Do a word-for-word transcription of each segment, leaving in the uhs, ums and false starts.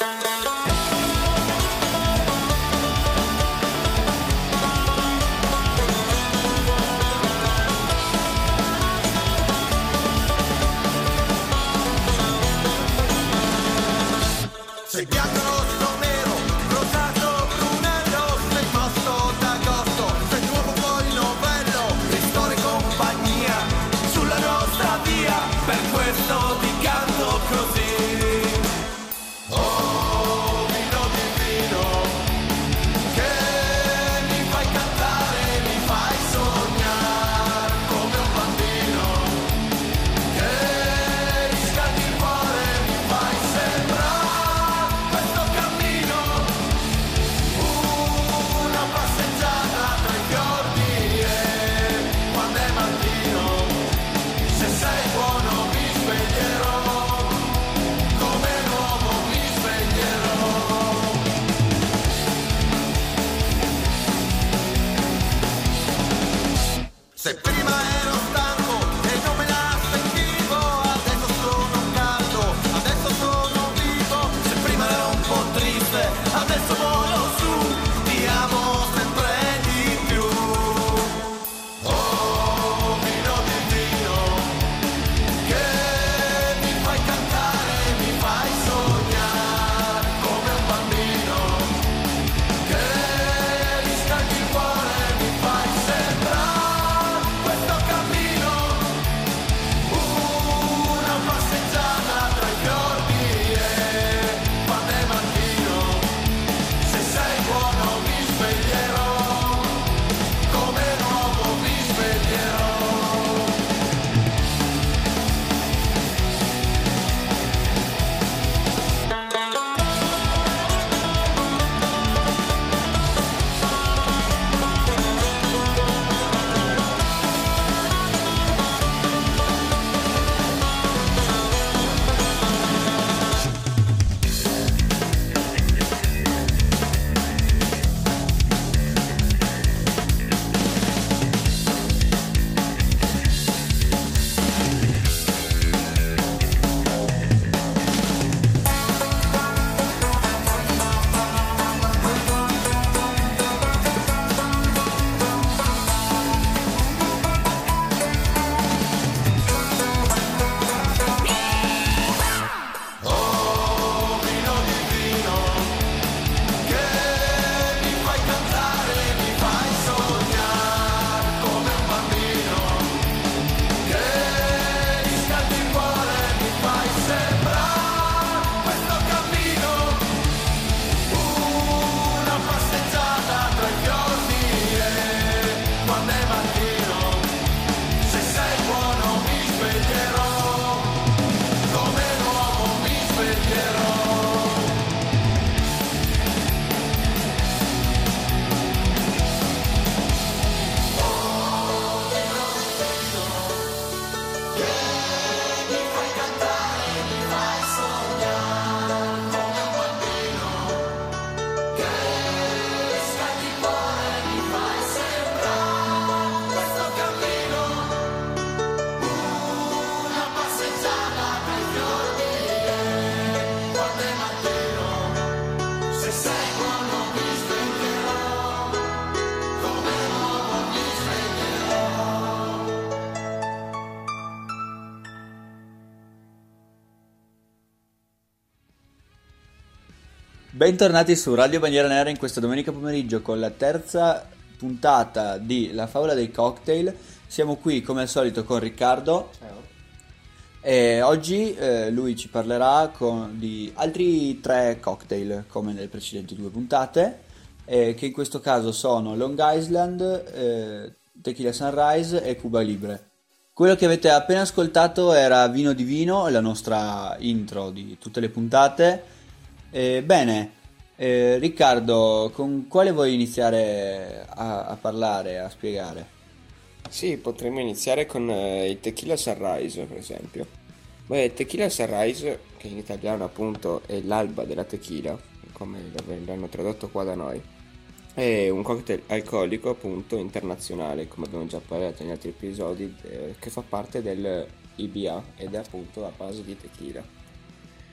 Sei bianco, rosso, nero, rosato, brunello, sei posto d'agosto, sei nuovo poi novello, ristori compagnia sulla nostra via, per questo ti canto così. Oh, vino divino, che mi fai cantare, mi fai sognare come un bambino, che riscaldi il cuore, mi fai sembrare una passeggiata tra i fiordi e quando è mattino, se sei buono mi sveglierò, come nuovo mi sveglierò. Se prima ero stanco e non me la sentivo, adesso sono caldo, adesso sono vivo. Se prima ero un po' triste, adesso volo su, ti amo sempre di più. Oh, vino divino, che mi fai cantare, mi fai sognare come un bambino, che riscaldi il cuore, mi fai sembrare questo cammino, una passeggiata tra i fiordi e quando è mattino, se sei buono mi sveglierò, come nuovo mi sveglierò. Oh, vino divino, che mi fai cantare, mi fai sognare come un bambino, che riscaldi il cuore, mi fai sembrare questo cammino, una passeggiata tra i fiordi e quando è mattino, se sei buono mi sveglierò, come nuovo mi sveglierò. Che mi fai cantare, mi fai sognare come un bambino, che riscaldi il cuore, mi fai sembrare questo cammino, una passeggiata tra i fiordi e quando è mattino, se sei buono mi sveglierò, come nuovo mi sveglierò. Bentornati su Radio Bandiera Nera in questa domenica pomeriggio con la terza puntata di La Favola dei Cocktail. Siamo qui come al solito con Riccardo. Ciao. E oggi eh, lui ci parlerà con- di altri tre cocktail come nelle precedenti due puntate, eh, che in questo caso sono Long Island, eh, Tequila Sunrise e Cuba Libre. Quello che avete appena ascoltato era Vino di Vino, la nostra intro di tutte le puntate. Eh, bene, eh, Riccardo, con quale vuoi iniziare a, a parlare, a spiegare? Sì, potremmo iniziare con eh, il Tequila Sunrise, per esempio. Beh, il Tequila Sunrise, che in italiano appunto è l'alba della tequila, come l'hanno tradotto qua da noi, è un cocktail alcolico appunto internazionale, come abbiamo già parlato negli altri episodi, eh, che fa parte del I B A ed è appunto a base di tequila.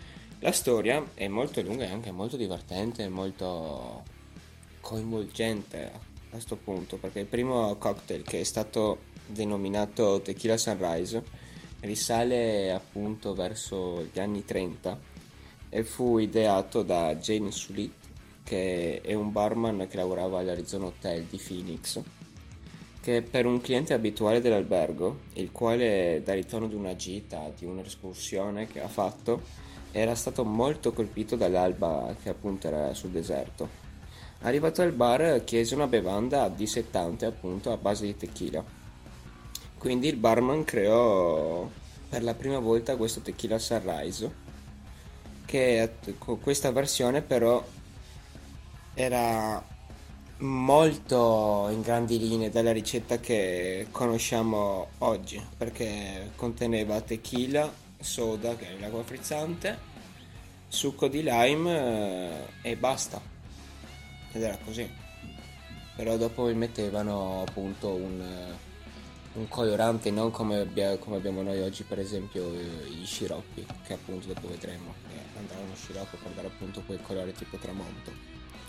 La storia è molto lunga e anche molto divertente, molto coinvolgente a questo punto, perché il primo cocktail, che è stato denominato Tequila Sunrise, risale appunto verso gli anni trenta e fu ideato da James Sulit, che è un barman che lavorava all'Arizona Hotel di Phoenix, che per un cliente abituale dell'albergo, il quale da ritorno di una gita, di un'escursione che ha fatto, era stato molto colpito dall'alba che appunto era sul deserto. Arrivato al bar chiese una bevanda dissettante appunto a base di tequila. Quindi il barman creò per la prima volta questo Tequila Sunrise, che con questa versione però era molto in grandi linee dalla ricetta che conosciamo oggi, perché conteneva tequila, soda, che è l'acqua frizzante, succo di lime eh, e basta. Ed era così. Però dopo vi mettevano appunto un, eh, un colorante, non come, abbia- come abbiamo noi oggi, per esempio eh, i sciroppi, che appunto dopo vedremo che andavano sciroppo per dare appunto quel colore tipo tramonto.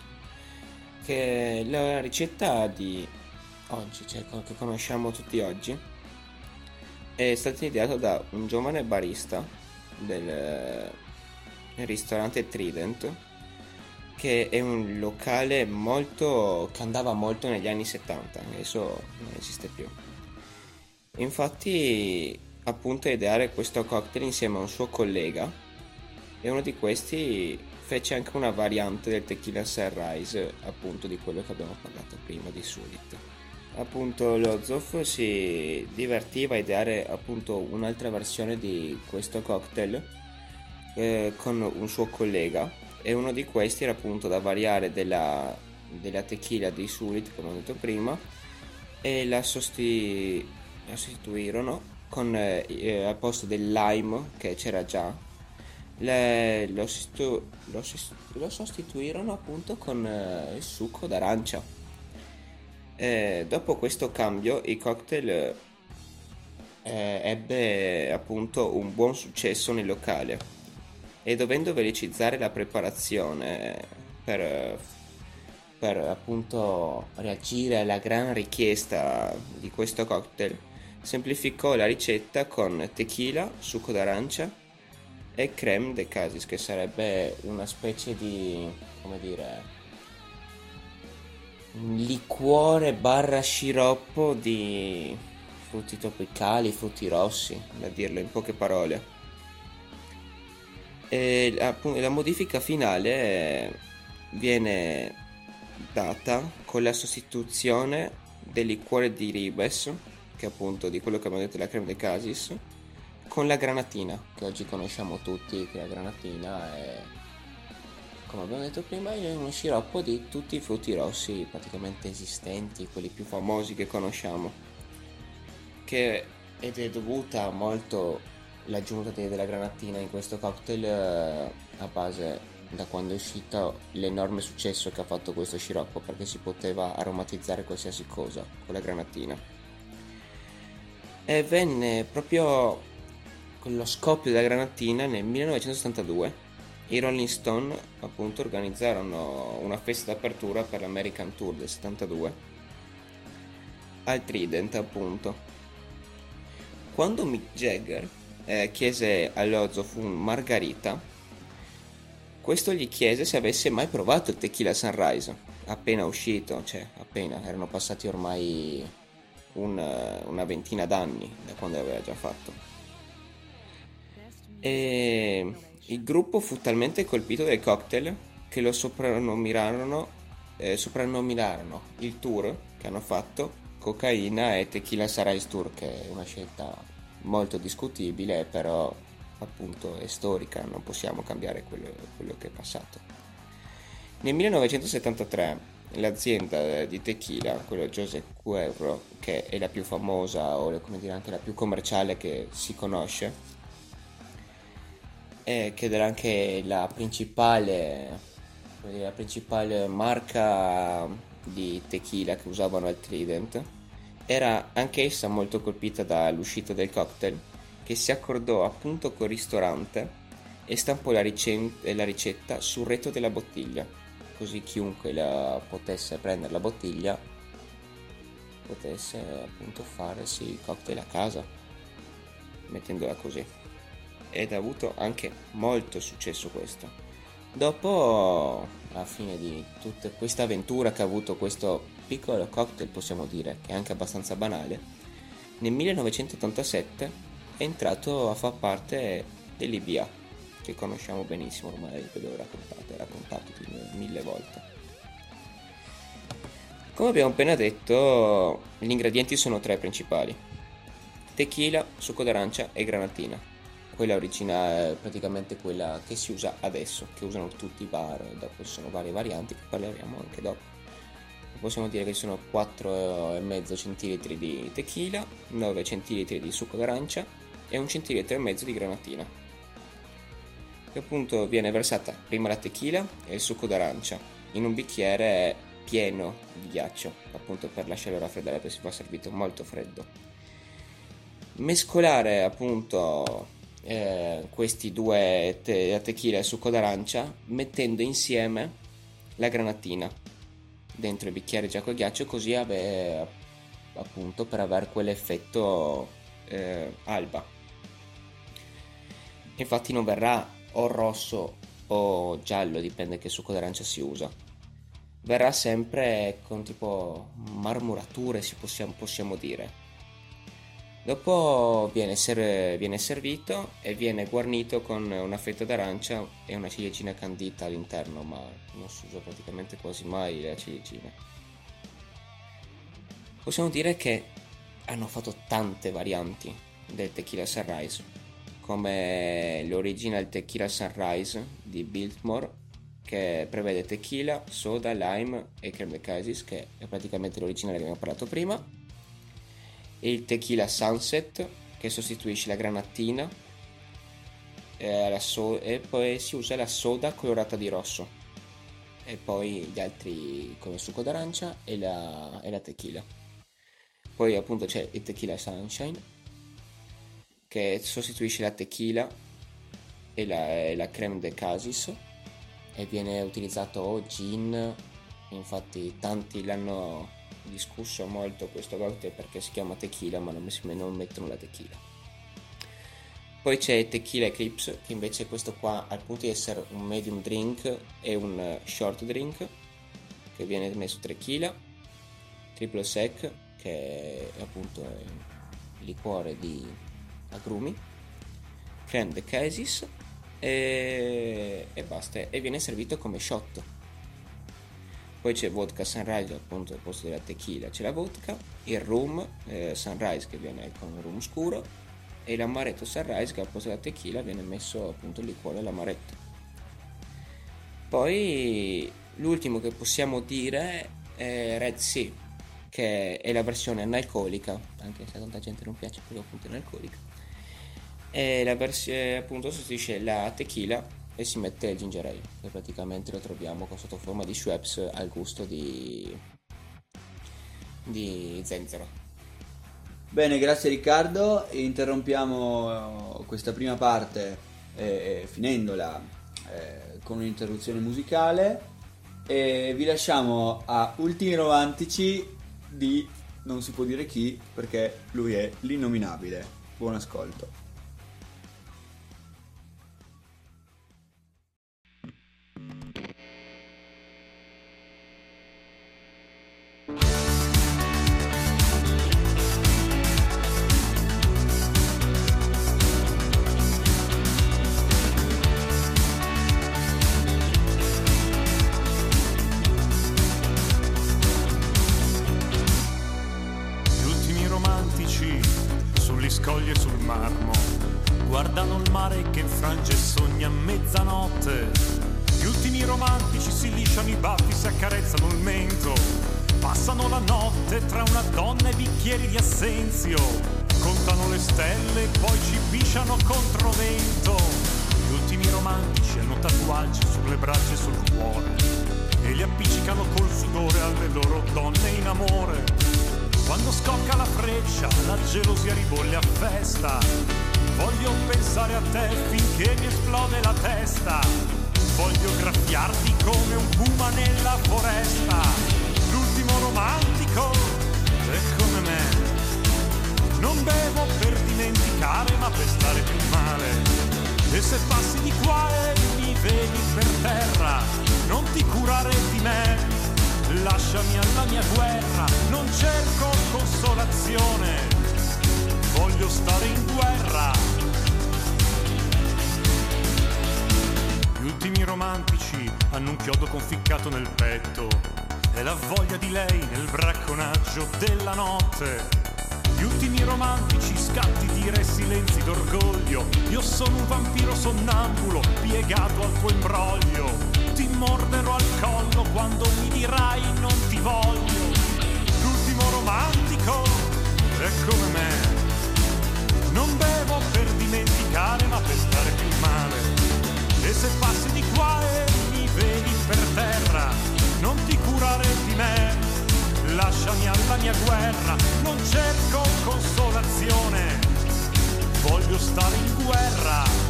Che la ricetta di oggi, cioè co- che conosciamo tutti oggi, è stata ideata da un giovane barista del eh, ristorante Trident, che è un locale molto che andava molto negli anni settanta, adesso non esiste più. Infatti appunto a ideare questo cocktail insieme a un suo collega, e uno di questi fece anche una variante del Tequila Sunrise, appunto di quello che abbiamo parlato prima di Sulit. Appunto lo Zoff si divertiva a ideare appunto un'altra versione di questo cocktail eh, con un suo collega, e uno di questi era appunto da variare della, della tequila di Sulit, come ho detto prima, e la, sosti- la sostituirono con eh, eh, al posto del lime che c'era già, le- lo, sostitu- lo sis- lo sostituirono appunto con eh, il succo d'arancia. Eh, dopo questo cambio il cocktail eh, ebbe appunto un buon successo nel locale, e dovendo velocizzare la preparazione per, per appunto reagire alla gran richiesta di questo cocktail, semplificò la ricetta con tequila, succo d'arancia e crème de casis, che sarebbe una specie di, come dire, un liquore barra sciroppo di frutti tropicali, frutti rossi, da dirlo in poche parole. E la, la modifica finale eh, viene data con la sostituzione del liquore di ribes, che appunto di quello che abbiamo detto, la crème de casis, con la granatina, che oggi conosciamo tutti, che la granatina è, come abbiamo detto prima, è uno sciroppo di tutti i frutti rossi praticamente esistenti, quelli più famosi che conosciamo, che ed è dovuta molto l'aggiunta de- della granatina in questo cocktail eh, a base da quando è uscito l'enorme successo che ha fatto questo sciroppo, perché si poteva aromatizzare qualsiasi cosa con la granatina. E venne proprio con lo scoppio della granatina nel millenovecentosettantadue i Rolling Stone appunto organizzarono una festa d'apertura per l'American Tour del settantadue al Trident appunto. Quando Mick Jagger eh, chiese allo Zoff un margarita, questo gli chiese se avesse mai provato il Tequila Sunrise appena uscito, cioè appena, erano passati ormai un, una ventina d'anni da quando l'aveva già fatto. E il gruppo fu talmente colpito del cocktail che lo soprannominarono, eh, soprannominarono il tour che hanno fatto Cocaina e Tequila Sunrise Tour, che è una scelta molto discutibile, però appunto è storica, non possiamo cambiare quello, quello che è passato. Nel millenovecentosettantatré l'azienda di tequila, quello José Cuervo, che è la più famosa o come dire anche la più commerciale che si conosce, e che era anche la principale, come dire, la principale marca di tequila che usavano al Trident, era anch'essa molto colpita dall'uscita del cocktail, che si accordò appunto col ristorante e stampò la, ricen- la ricetta sul retro della bottiglia, così chiunque la potesse prendere la bottiglia potesse appunto farsi il cocktail a casa, mettendola così. Ed ha avuto anche molto successo questo. Dopo, alla fine di tutta questa avventura che ha avuto questo piccolo cocktail, possiamo dire che è anche abbastanza banale, nel millenovecentottantasette è entrato a far parte dell'I B A, che conosciamo benissimo ormai, ve l'ho raccontato, raccontato mille volte. Come abbiamo appena detto, gli ingredienti sono tre principali: tequila, succo d'arancia e granatina. Quella originale, praticamente quella che si usa adesso, che usano tutti i bar. Dopo ci sono varie varianti che parleremo anche dopo. Possiamo dire che ci sono quattro virgola cinque centilitri di tequila, nove centilitri di succo d'arancia e un centilitro e mezzo di granatina, che appunto viene versata prima la tequila e il succo d'arancia in un bicchiere pieno di ghiaccio, appunto per lasciarlo raffreddare, perché si va servito molto freddo. Mescolare appunto eh, questi due, te- la tequila e il succo d'arancia, mettendo insieme la granatina dentro il bicchiere già col ghiaccio, così ave, appunto per avere quell'effetto eh, alba. Infatti non verrà o rosso o giallo, dipende che succo d'arancia si usa. Verrà sempre con tipo marmorature, si possiamo, possiamo dire. Dopo viene, ser- viene servito e viene guarnito con una fetta d'arancia e una ciliegina candita all'interno, ma non si usa praticamente quasi mai la ciliegina. Possiamo dire che hanno fatto tante varianti del Tequila Sunrise, come l'original Tequila Sunrise di Biltmore, che prevede tequila, soda, lime e creme de casis, che è praticamente l'originale che abbiamo parlato prima, e il Tequila Sunset, che sostituisce la granatina e, la so- e poi si usa la soda colorata di rosso, e poi gli altri come succo d'arancia e la, e la tequila. Poi appunto c'è il Tequila Sunshine, che sostituisce la tequila e la, e la creme de casis, e viene utilizzato o gin. Infatti tanti l'hanno discusso molto questo cocktail perché si chiama tequila, ma non, non mettono la tequila. Poi c'è Tequila Eclipse, che invece questo qua, al punto di essere un medium drink, è un short drink, che viene messo tequila, triple sec, che è appunto il liquore di agrumi, creme de casis e, e basta, e viene servito come shot. Poi c'è vodka Sunrise, appunto al posto della tequila c'è la vodka, il rum eh, Sunrise che viene con rum scuro, e l'amaretto Sunrise che al posto della tequila viene messo appunto il liquore all'amaretto. Poi l'ultimo che possiamo dire è Red Sea, che è la versione analcolica, anche se a tanta gente non piace perché appunto è analcolica, e la versione appunto sostituisce la tequila e si mette il ginger ale, che praticamente lo troviamo con sotto forma di Schweppes al gusto di di zenzero. Bene, grazie Riccardo. Interrompiamo questa prima parte eh, finendola eh, con un'interruzione musicale, e vi lasciamo a Ultimi Romantici di non si può dire chi, perché lui è l'innominabile. Buon ascolto. Scoglie sul marmo, guardano il mare che infrange e sogna a mezzanotte. Gli ultimi romantici si lisciano i baffi, si accarezzano il mento, passano la notte tra una donna e bicchieri di assenzio, contano le stelle, poi ci pisciano contro vento. Gli ultimi romantici hanno tatuaggi sulle braccia e sul cuore e li appiccicano col sudore alle loro donne in amore. Quando scocca la freccia, la gelosia ribolle a festa Voglio pensare a te finché mi esplode la testa. Voglio graffiarti come un puma nella foresta. L'ultimo romantico è come me. Non bevo per dimenticare ma per stare più male. E se passi di qua e mi vedi per terra, non ti curare di me, lasciami alla mia guerra. Non cerco consolazione, voglio stare in guerra. Gli ultimi romantici hanno un chiodo conficcato nel petto e la voglia di lei nel bracconaggio della notte. Gli ultimi romantici scatti di re silenzi d'orgoglio. Io sono un vampiro sonnambulo piegato al tuo imbroglio. Ti morderò al collo quando mi dirai non ti voglio. L'ultimo romantico è come me. Non bevo per dimenticare ma per stare più male. E se passi di qua e mi vedi per terra, non ti curare di me, lasciami alla mia guerra. Non cerco consolazione, voglio stare in guerra.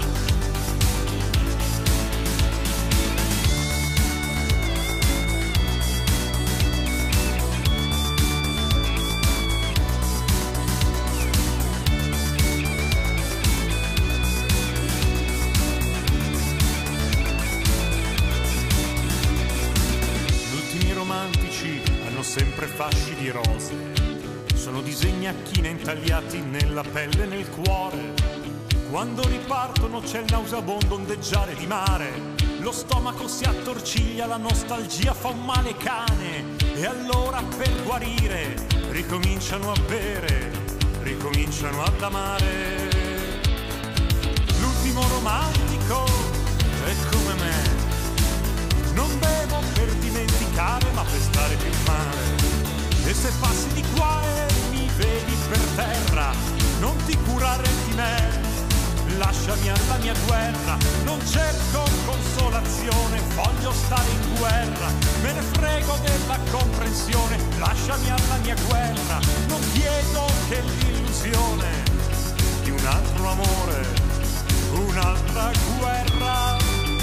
Gli ultimi romantici hanno sempre fasci di rose. Sono disegni a chine intagliati nella pelle e nel cuore. Quando ripartono c'è il nauseabondo ondeggiare di mare. Lo stomaco si attorciglia, la nostalgia fa un male cane. E allora per guarire ricominciano a bere, ricominciano ad amare. L'ultimo romantico è come me. Non bevo per dimenticare ma per stare più male. E se passi di qua e mi vedi per terra, non ti curare di me, lasciami alla mia guerra. Non cerco consolazione, voglio stare in guerra. Me ne frego della comprensione, lasciami alla mia guerra. Non chiedo che l'illusione di un altro amore, un'altra guerra.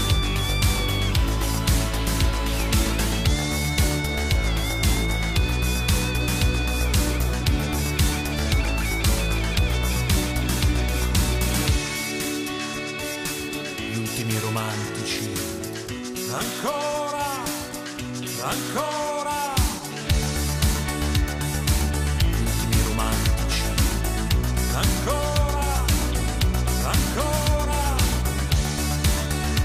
Romantici, ancora, ancora. Gli ultimi romantici, ancora, ancora.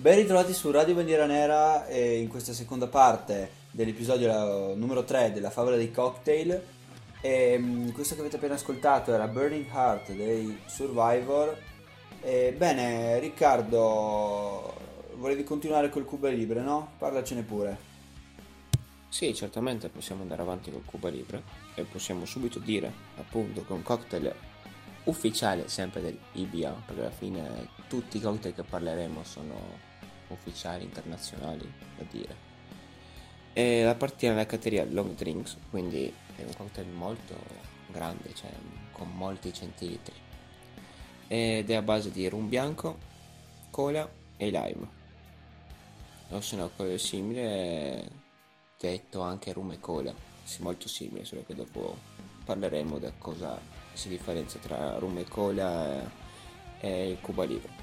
Ben ritrovati su Radio Bandiera Nera e in questa seconda parte dell'episodio numero tre della favola dei cocktail. E, mh, questo che avete appena ascoltato era Burning Heart dei Survivor. E, bene, Riccardo, volevi continuare col Cuba Libre, no? Parlacene pure. Sì, certamente possiamo andare avanti col Cuba Libre e possiamo subito dire, appunto, che un cocktail ufficiale sempre dell'I B A, perché alla fine tutti i cocktail che parleremo sono ufficiali internazionali, da dire. E appartiene alla categoria long drinks, quindi è un cocktail molto grande, cioè con molti centilitri, ed è a base di rum bianco, cola e lime, o se no quello simile detto anche rum e cola, sì, molto simile, solo che dopo parleremo da cosa si differenzia tra rum e cola e il Cuba Libre.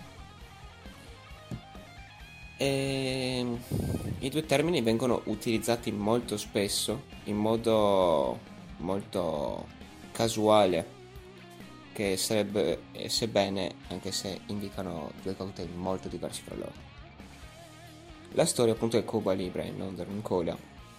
E i due termini vengono utilizzati molto spesso in modo molto casuale, che sarebbe, sebbene anche se indicano due cocktail molto diversi fra loro. La storia appunto del Cuba Libre, non del rum cola,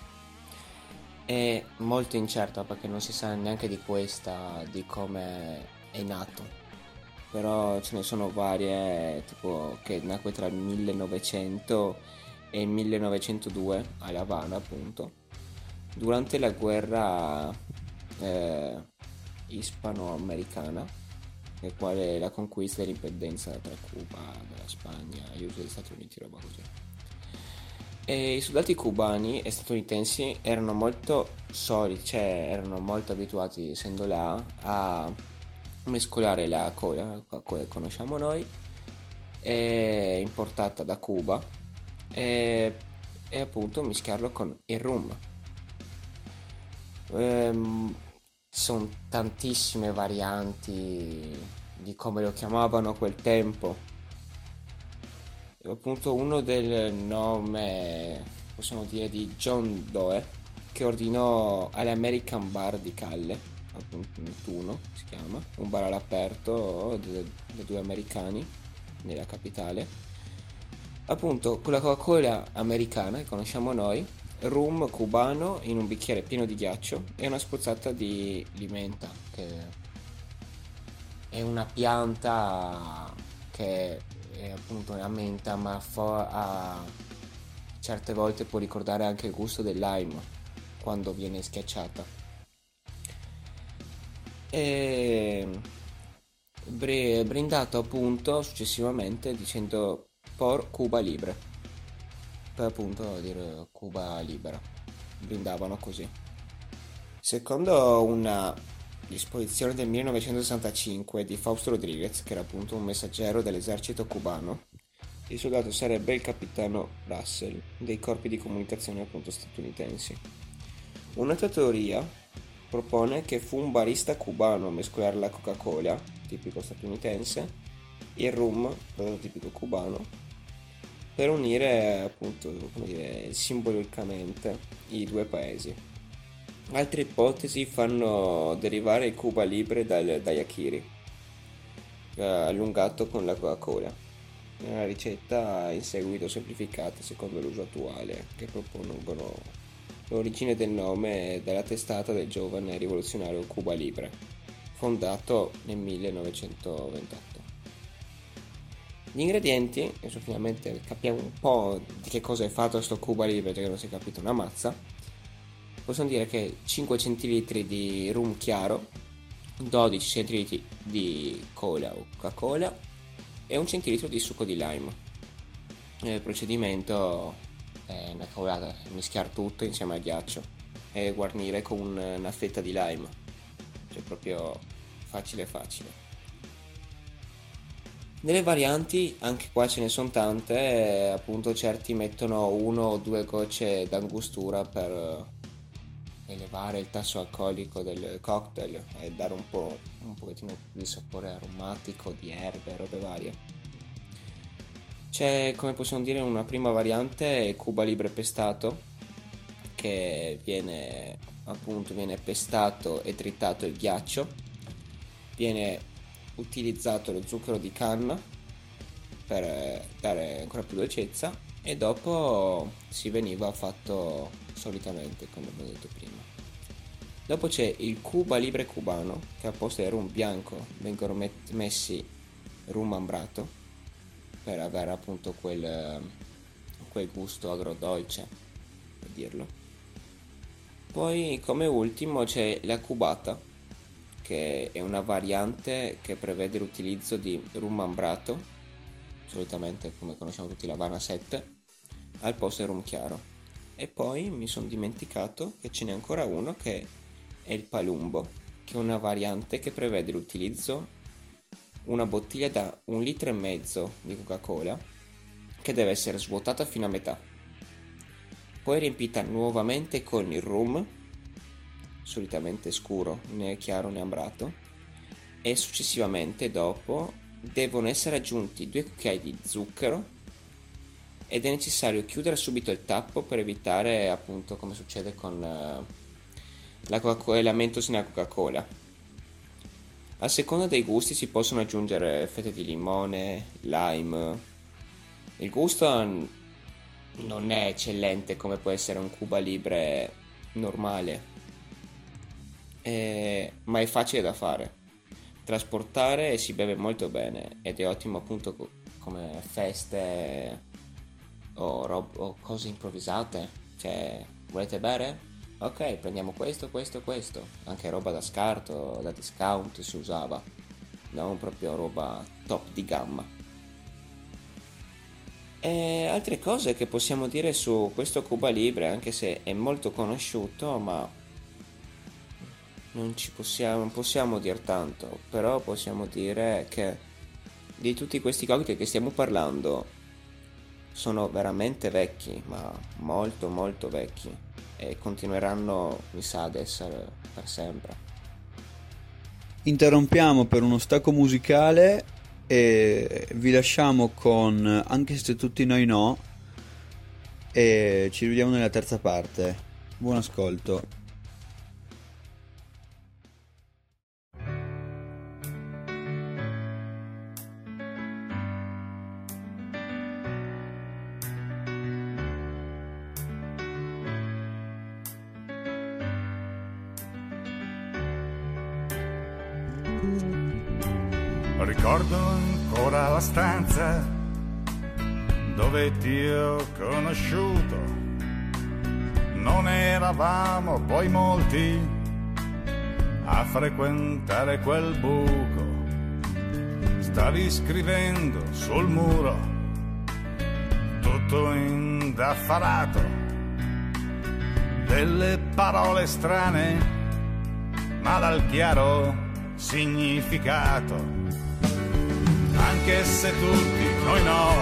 è molto incerta perché non si sa neanche di questa, di come è nato. Però ce ne sono varie, tipo che nacque tra il millenovecento e il millenovecentodue a La Habana, appunto, durante la guerra eh, ispano-americana, nel quale la conquista e l'indipendenza tra Cuba, la Spagna, gli Stati Stati Uniti, roba così. E i soldati cubani e statunitensi erano molto soliti, cioè erano molto abituati, essendo là, a mescolare la cola, la cola che conosciamo noi, è importata da Cuba, e, e appunto mischiarlo con il rum. Ehm, sono tantissime varianti di come lo chiamavano a quel tempo. Appunto uno del nome, possiamo dire, di John Doe, che ordinò all'American Bar di Calle, appunto si chiama, un bar all'aperto dei due americani nella capitale, appunto con la Coca-Cola americana che conosciamo noi, rum cubano in un bicchiere pieno di ghiaccio e una spruzzata di limenta, che è una pianta che è appunto una menta, ma fa, a certe volte può ricordare anche il gusto del lime quando viene schiacciata. E br- brindato appunto successivamente dicendo por Cuba Libre, per appunto dire Cuba libera, brindavano così. Secondo una disposizione del millenovecentosessantacinque di Fausto Rodriguez, che era appunto un messaggero dell'esercito cubano, il soldato sarebbe il capitano Russell dei corpi di comunicazione appunto statunitensi. Un'altra teoria propone che fu un barista cubano a mescolare la Coca-Cola, tipico statunitense, il rum, prodotto tipico cubano, per unire appunto, come dire, simbolicamente i due paesi. Altre ipotesi fanno derivare il Cuba Libre dal daiquiri, eh, allungato con la Coca-Cola, una ricetta in seguito semplificata secondo l'uso attuale, che propongono l'origine del nome della testata del giovane rivoluzionario Cuba Libre, fondato nel millenovecentoventotto. Gli ingredienti, adesso finalmente capiamo un po' di che cosa è fatto questo Cuba Libre, perché non si è capito una mazza. Possiamo dire che cinque centilitri di rum chiaro, dodici centilitri di cola o Coca-Cola e un centilitro di succo di lime. Il procedimento è una cavolata, mischiare tutto insieme al ghiaccio e guarnire con una fetta di lime, cioè proprio facile facile. Nelle varianti anche qua ce ne sono tante, e appunto certi mettono uno o due gocce d'angostura per elevare il tasso alcolico del cocktail e dare un po' un pochettino di sapore aromatico di erbe e robe varie. C'è, come possiamo dire, una prima variante, Cuba Libre pestato, che viene appunto viene pestato e tritato il ghiaccio, viene utilizzato lo zucchero di canna per eh, dare ancora più dolcezza, e dopo si veniva fatto solitamente, come abbiamo detto prima. Dopo c'è il Cuba Libre cubano, che al posto del rum bianco vengono met- messi rum ambrato per avere appunto quel, quel gusto agrodolce, per dirlo. Poi come ultimo c'è la cubata, che è una variante che prevede l'utilizzo di rum ambrato, solitamente come conosciamo tutti la Havana sette, al posto del rum chiaro. E poi mi sono dimenticato che ce n'è ancora uno, che è il palumbo, che è una variante che prevede l'utilizzo una bottiglia da un litro e mezzo di Coca-Cola, che deve essere svuotata fino a metà, poi riempita nuovamente con il rum, solitamente scuro, né chiaro né ambrato, e successivamente dopo devono essere aggiunti due cucchiai di zucchero, ed è necessario chiudere subito il tappo per evitare, appunto, come succede con uh, la Coca-Cola, la Mentos nella Coca-Cola. A seconda dei gusti si possono aggiungere fette di limone, lime. Il gusto non è eccellente come può essere un Cuba Libre normale, eh, ma è facile da fare, trasportare, e si beve molto bene, ed è ottimo appunto co- come feste o, rob- o cose improvvisate. Cioè, volete bere? Ok, prendiamo questo, questo, questo. Anche roba da scarto, da discount si usava, non proprio roba top di gamma. E altre cose che possiamo dire su questo Cuba Libre, anche se è molto conosciuto, ma non ci possiamo, non possiamo dire tanto, però possiamo dire che di tutti questi cocktail che stiamo parlando sono veramente vecchi, ma molto molto vecchi, e continueranno, mi sa, ad essere per sempre. Interrompiamo per uno stacco musicale e vi lasciamo con Anche se tutti noi no, e ci rivediamo nella terza parte. Buon ascolto. Ricordo ancora la stanza dove ti ho conosciuto. Non eravamo poi molti a frequentare quel buco. Stavi scrivendo sul muro, tutto indaffarato, delle parole strane, ma dal chiaro significato. Anche se tutti noi no,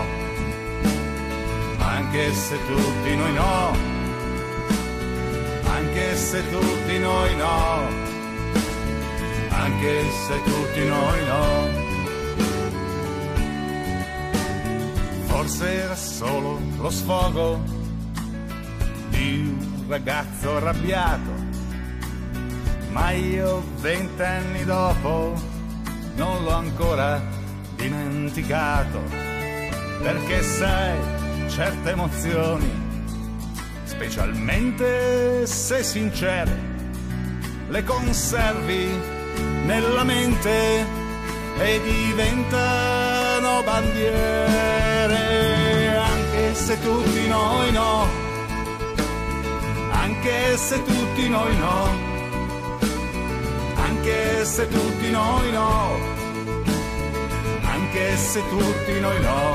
anche se tutti noi no, anche se tutti noi no, anche se tutti noi no. Forse era solo lo sfogo di un ragazzo arrabbiato, ma io vent'anni dopo non l'ho ancora dimenticato, perché sai, certe emozioni, specialmente se sincere, le conservi nella mente e diventano bandiere. Anche se tutti noi no, anche se tutti noi no, anche se tutti noi no, anche se tutti noi no.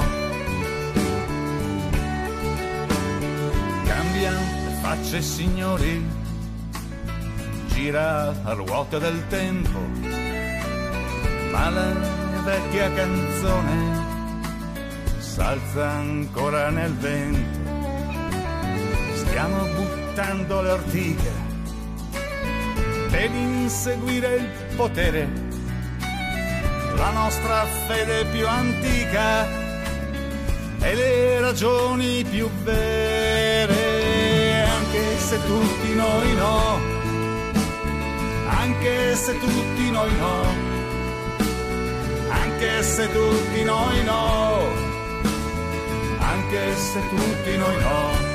Cambiano le facce, signori, gira la ruota del tempo, ma la vecchia canzone s'alza ancora nel vento. Stiamo buttando le ortiche per inseguire il potere, la nostra fede più antica e le ragioni più vere. Anche se tutti noi no, anche se tutti noi no, anche se tutti noi no, anche se tutti noi no.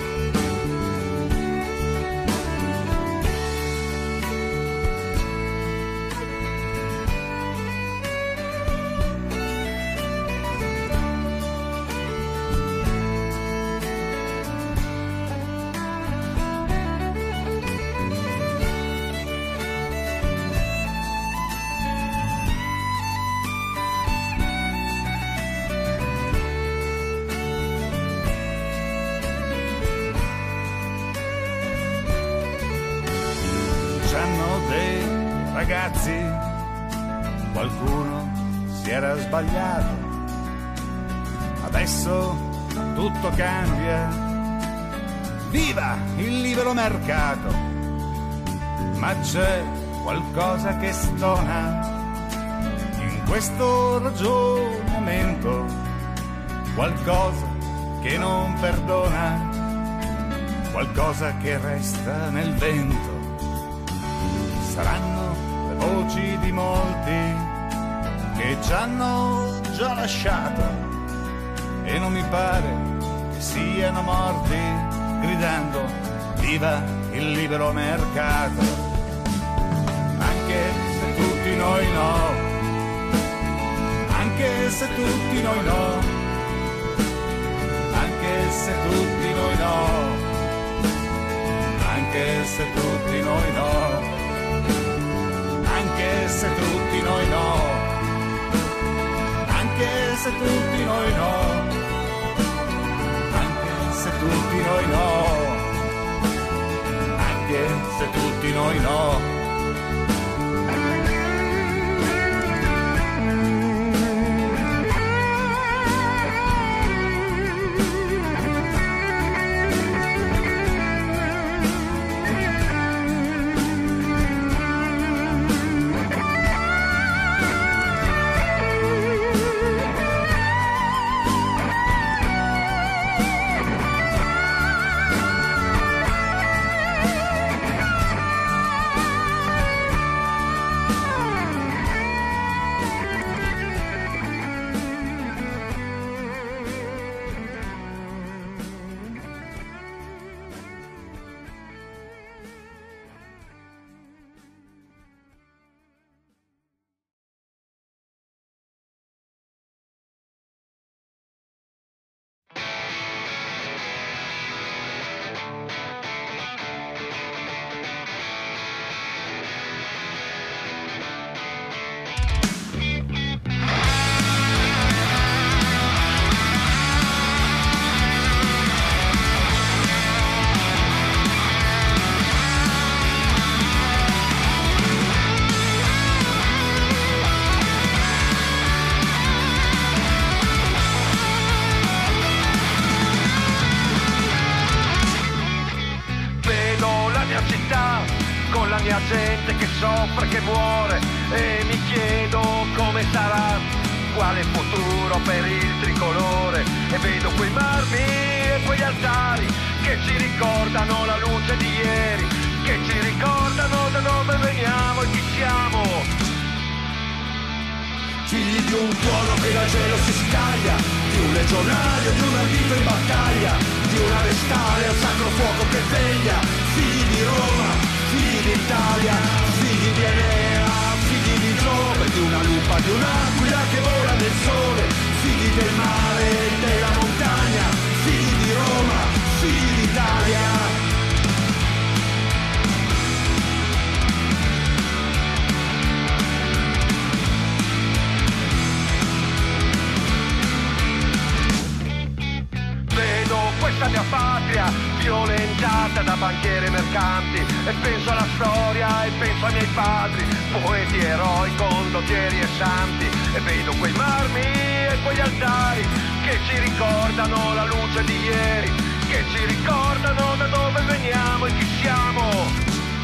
Ragazzi, qualcuno si era sbagliato, adesso tutto cambia, viva il libero mercato, ma c'è qualcosa che stona in questo ragionamento, qualcosa che non perdona, qualcosa che resta nel vento. Saranno voci di molti che ci hanno già lasciato e non mi pare che siano morti gridando viva il libero mercato, anche se tutti noi no, anche se tutti noi no, anche se tutti noi no, anche se tutti noi no, anche se tutti noi no, anche se tutti noi no, anche se tutti noi no, anche se tutti noi no. Gente che soffre, che muore e mi chiedo come sarà, quale futuro per il tricolore, e vedo quei marmi e quegli altari che ci ricordano la luce di ieri, che ci ricordano da dove veniamo e chi siamo. Figli di un tuono che dal cielo si scaglia, di un legionario, di un ardito in battaglia, di una vestale al sacro fuoco che veglia, figli di Roma, figli d'Italia, figli di Enea, figli di Giove, di una lupa, di un'aquila che vola nel sole, figli del mare e della montagna, figli di Roma, figli d'Italia. Questa mia patria violentata da banchieri e mercanti, e penso alla storia e penso ai miei padri, poeti, eroi, condottieri e santi, e vedo quei marmi e quegli altari che ci ricordano la luce di ieri, che ci ricordano da dove veniamo e chi siamo.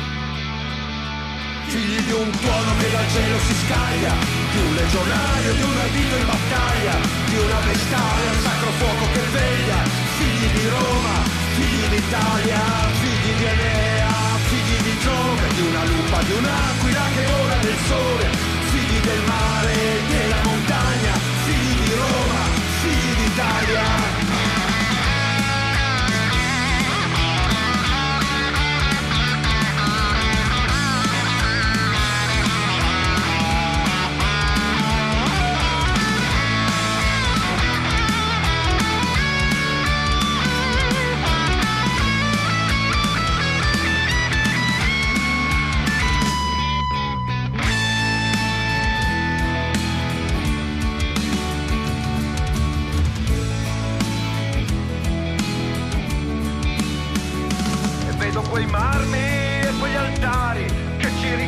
Figli di un tuono che dal cielo si scaglia, di un legionario, di un ardito in battaglia, di una vestale al sacro fuoco che veglia, figli di Roma, figli d'Italia, figli di Enea, figli di Giove, di una lupa, di un'aquila che vola nel sole, figli del mare e della montagna, figli di Roma, figli d'Italia.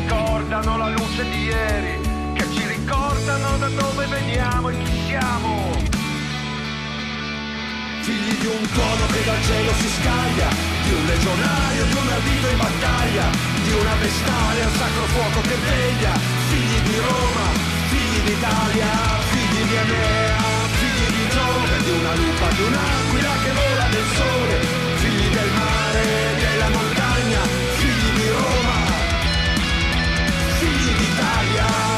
ricordano la luce di ieri, che ci ricordano da dove veniamo e chi siamo. Figli di un tuono che dal cielo si scaglia, di un legionario, di un ardito in battaglia, di una vestale al sacro fuoco che veglia. Figli di Roma, figli d'Italia, figli di Enea, figli di Giove, di una lupa, di un'aquila che vola nel sole. Figli del mare, della montagna, figli di Roma, figli d'Italia.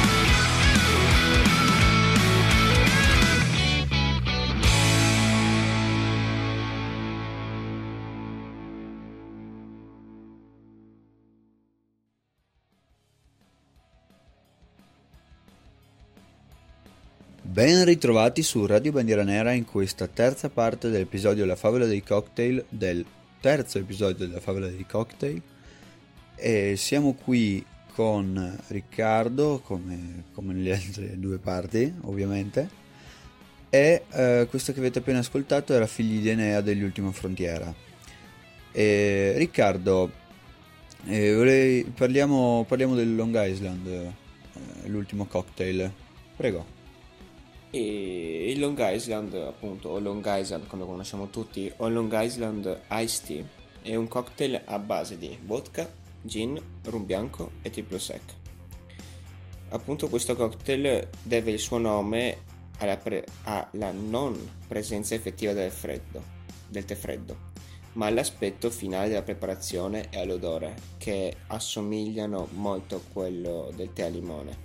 Ben ritrovati su Radio Bandiera Nera in questa terza parte dell'episodio La favola dei cocktail, del terzo episodio della favola dei cocktail, e siamo qui con Riccardo, come, come nelle altre due parti ovviamente, e eh, questo che avete appena ascoltato era Figli di Enea degli Ultima Frontiera. E, Riccardo, eh, vorrei, parliamo, parliamo del Long Island, eh, l'ultimo cocktail, prego. E il Long Island, appunto, o Long Island come lo conosciamo tutti, o Long Island Iced Tea, è un cocktail a base di vodka, gin, rum bianco e triplo sec. Appunto, questo cocktail deve il suo nome alla, pre- alla non presenza effettiva del freddo, del tè freddo, ma all'aspetto finale della preparazione e all'odore, che assomigliano molto a quello del tè al limone.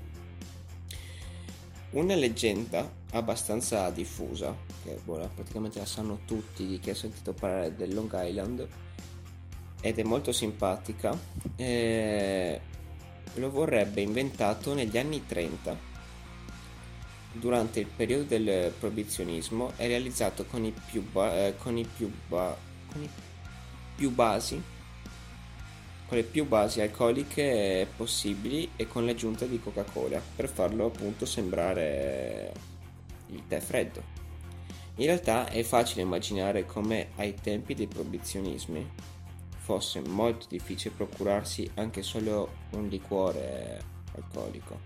Una leggenda abbastanza diffusa, che buona, praticamente la sanno tutti di chi ha sentito parlare del Long Island, ed è molto simpatica, eh, lo vorrebbe inventato negli anni trenta, durante il periodo del proibizionismo, e realizzato con i più, ba- eh, con i più, ba- con i più basi con le più basi alcoliche possibili e con l'aggiunta di Coca-Cola per farlo appunto sembrare il tè freddo. In realtà è facile immaginare come ai tempi dei proibizionismi fosse molto difficile procurarsi anche solo un liquore alcolico,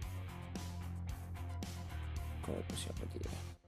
come possiamo dire.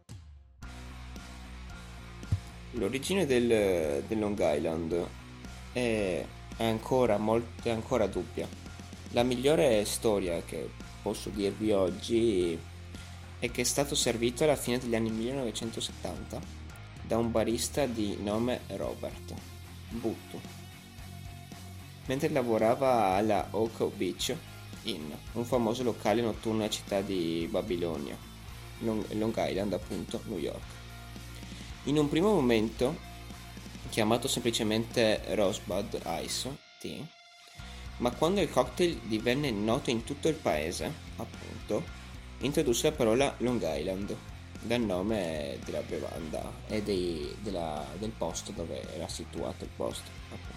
L'origine del, del Long Island è È ancora molto, è ancora dubbia. La migliore storia che posso dirvi oggi è che è stato servito alla fine degli anni millenovecentosettanta da un barista di nome Robert Buttu, mentre lavorava alla Oak Beach Inn, un famoso locale notturno nella città di Babilonia, Long, Long Island, appunto, New York. In un primo momento, chiamato semplicemente Rosebud Ice Tea, ma quando il cocktail divenne noto in tutto il paese, appunto, introdusse la parola Long Island dal nome della bevanda e dei, della, del posto dove era situato il posto, appunto.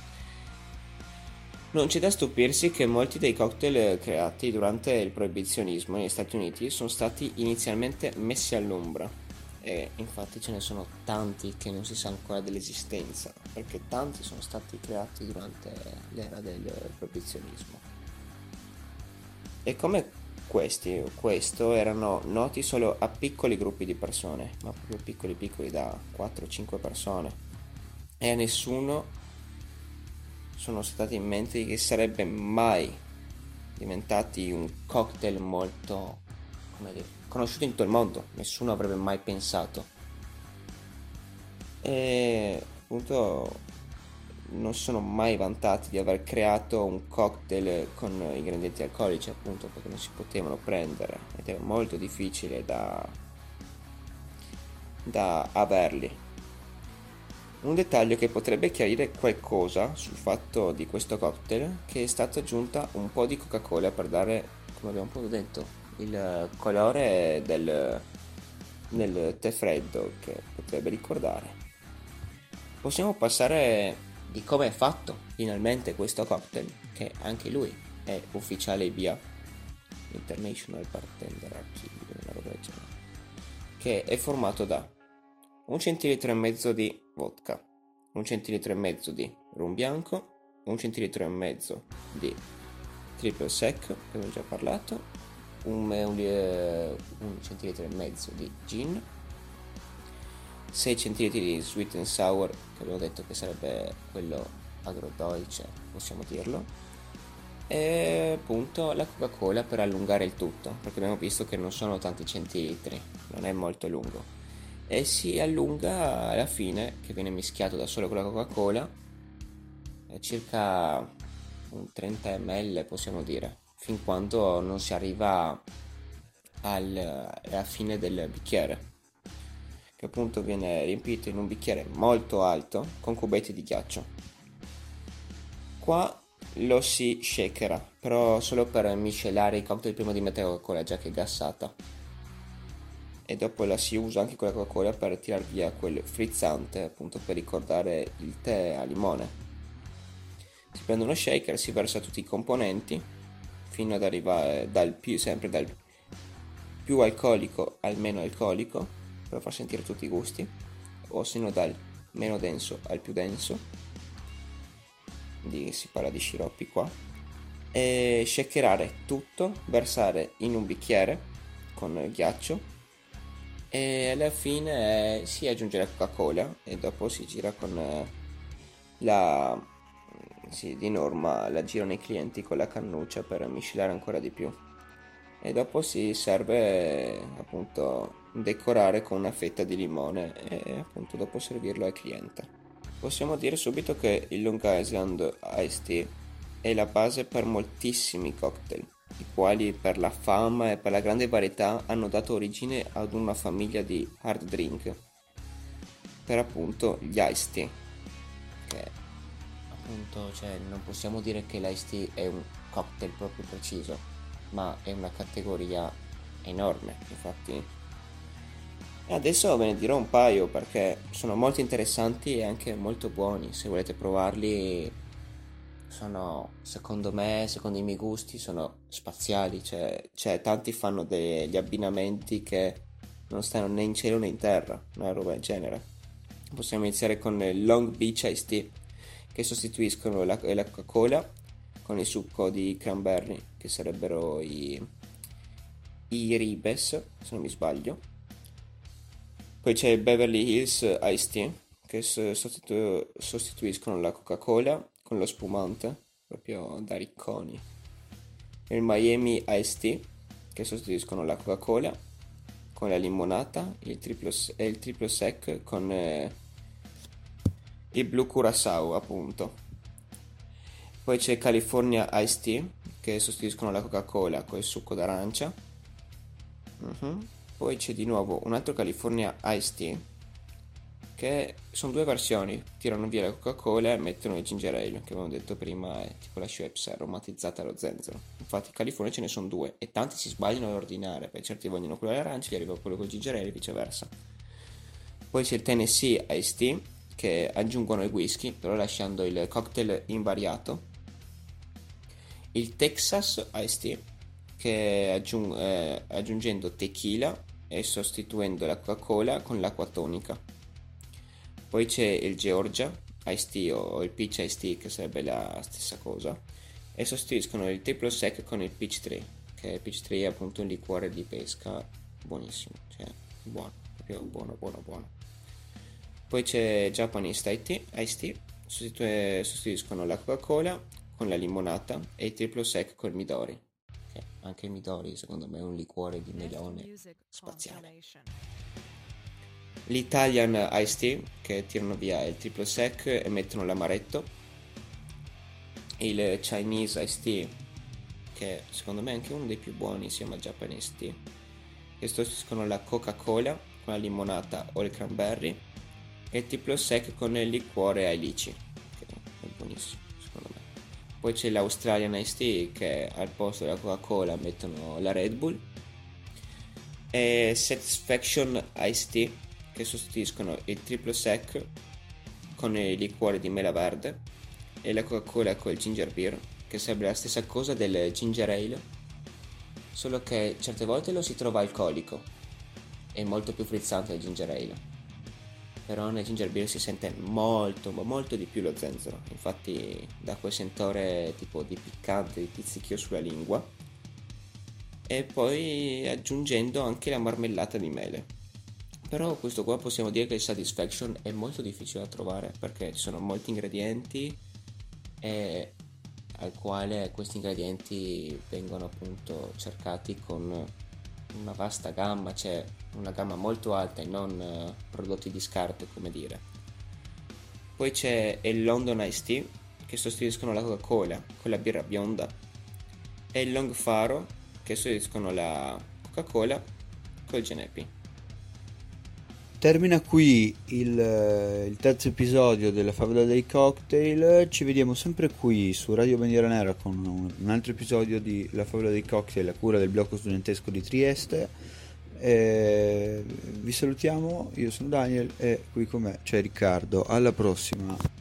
Non c'è da stupirsi che molti dei cocktail creati durante il proibizionismo negli Stati Uniti sono stati inizialmente messi all'ombra. E infatti ce ne sono tanti che non si sa ancora dell'esistenza, perché tanti sono stati creati durante l'era del proibizionismo. E come questi, questo erano noti solo a piccoli gruppi di persone, ma proprio piccoli piccoli, da quattro cinque persone, e a nessuno sono stati in mente che sarebbe mai diventati un cocktail molto, come dire, conosciuto in tutto il mondo. Nessuno avrebbe mai pensato, e appunto non sono mai vantati di aver creato un cocktail con ingredienti alcolici, appunto perché non si potevano prendere ed era molto difficile da da averli. Un dettaglio che potrebbe chiarire qualcosa sul fatto di questo cocktail, che è stata aggiunta un po' di Coca-Cola per dare, come abbiamo appunto detto, il colore del, del tè freddo che potrebbe ricordare. Possiamo passare di come è fatto finalmente questo cocktail, che anche lui è ufficiale I B A, International Bartender Archive, una roba del genere, che è formato da un centilitro e mezzo di vodka, un centilitro e mezzo di rum bianco, un centilitro e mezzo di triple sec, che abbiamo già parlato, un, un, un centilitro e mezzo di gin, sei centilitri di sweet and sour, che abbiamo detto che sarebbe quello agrodolce, possiamo dirlo, e appunto la Coca-Cola per allungare il tutto, perché abbiamo visto che non sono tanti centilitri, non è molto lungo, e si allunga alla fine, che viene mischiato da solo con la Coca-Cola, circa un trenta millilitri possiamo dire, fin quando non si arriva al, alla fine del bicchiere, che appunto viene riempito in un bicchiere molto alto con cubetti di ghiaccio. Qua lo si shakera, però solo per miscelare i cocktail prima di mettere la Coca-Cola, già che è gassata, e dopo la si usa anche con la Coca-Cola per tirar via quel frizzante, appunto per ricordare il tè a limone. Si prende uno shaker, si versa tutti i componenti fino ad arrivare dal più, sempre dal più alcolico al meno alcolico, per far sentire tutti i gusti, o sino dal meno denso al più denso, di, si parla di sciroppi qua, e shakerare tutto, versare in un bicchiere con ghiaccio, e alla fine eh, si aggiunge la Coca-Cola e dopo si gira con eh, la... Sì, di norma la girano i clienti con la cannuccia per miscelare ancora di più, e dopo si serve appunto decorare con una fetta di limone e appunto dopo servirlo al cliente. Possiamo dire subito che il Long Island Iced Tea è la base per moltissimi cocktail, i quali per la fama e per la grande varietà hanno dato origine ad una famiglia di hard drink, per appunto gli Iced Tea, che appunto, cioè, non possiamo dire che l'Iced Tea è un cocktail proprio preciso, ma è una categoria enorme. Infatti adesso ve ne dirò un paio perché sono molto interessanti e anche molto buoni. Se volete provarli, sono, secondo me, secondo i miei gusti, sono spaziali. Cioè, cioè tanti fanno degli abbinamenti che non stanno né in cielo né in terra, una roba del genere. Possiamo iniziare con il Long Beach Iced Tea, che sostituiscono la, la Coca-Cola con il succo di cranberry, che sarebbero i, i ribes, se non mi sbaglio. Poi c'è il Beverly Hills Iced Tea, che sostitu- sostituiscono la Coca-Cola con lo spumante, proprio da ricconi. Il Miami Iced Tea, che sostituiscono la Coca-Cola con la limonata, il triplo, e il triplo sec con... Eh, il Blue Curacao, appunto. Poi c'è California Iced Tea, che sostituiscono la Coca-Cola con il succo d'arancia. uh-huh. Poi c'è di nuovo un altro California Iced Tea, che sono due versioni, tirano via la Coca-Cola e mettono il ginger ale, che avevamo detto prima è tipo la Schweppes aromatizzata allo zenzero. Infatti in California ce ne sono due e tanti si sbagliano ad ordinare, perché certi vogliono quello all'arancia, gli arriva quello col ginger ale e viceversa. Poi c'è il Tennessee Iced Tea, che aggiungono il whisky, però lasciando il cocktail invariato. Il Texas Iced Tea, che aggiung- eh, aggiungendo tequila e sostituendo la Coca-Cola con l'acqua tonica. Poi c'è il Georgia Iced Tea o il Peach Iced Tea, che sarebbe la stessa cosa, e sostituiscono il triple sec con il Peach Tree, che il Peach Tree è appunto un liquore di pesca buonissimo, cioè buono, proprio buono, buono, buono. Poi c'è Japanese Iced Tea, sostitu- sostituiscono la Coca-Cola con la limonata e il triplo sec col Midori. Che anche il Midori secondo me è un liquore di melone spaziale. L'Italian Iced Tea, che tirano via il triplo sec e mettono l'amaretto. Il Chinese Iced Tea, che secondo me è anche uno dei più buoni, si chiama Japanese Tea, che sostituiscono la Coca-Cola con la limonata o il cranberry e il triplo sec con il liquore ai lici, che è buonissimo secondo me. Poi c'è l'Australian Iced Tea, che al posto della Coca-Cola mettono la Red Bull, e Satisfaction Iced Tea, che sostituiscono il triplo sec con il liquore di mela verde e la Coca-Cola con il ginger beer, che sembra la stessa cosa del ginger ale, solo che certe volte lo si trova alcolico, è molto più frizzante del ginger ale. però nel ginger beer si sente molto ma molto di più lo zenzero, infatti dà quel sentore tipo di piccante, di pizzichio sulla lingua, e poi aggiungendo anche la marmellata di mele. Però questo qua possiamo dire che il Satisfaction è molto difficile da trovare perché ci sono molti ingredienti e al quale questi ingredienti vengono appunto cercati con una vasta gamma, cioè una gamma molto alta e non uh, prodotti di scarto, come dire. Poi c'è il London Iced Tea, che sostituiscono la Coca-Cola con la birra bionda, e il Long Faro, che sostituiscono la Coca-Cola col Genepi. Termina qui il, il terzo episodio della Favola dei Cocktail. Ci vediamo sempre qui su Radio Bandiera Nera con un, un altro episodio di La Favola dei Cocktail a cura del blocco studentesco di Trieste. E vi salutiamo, io sono Daniel e qui con me c'è Riccardo. Alla prossima.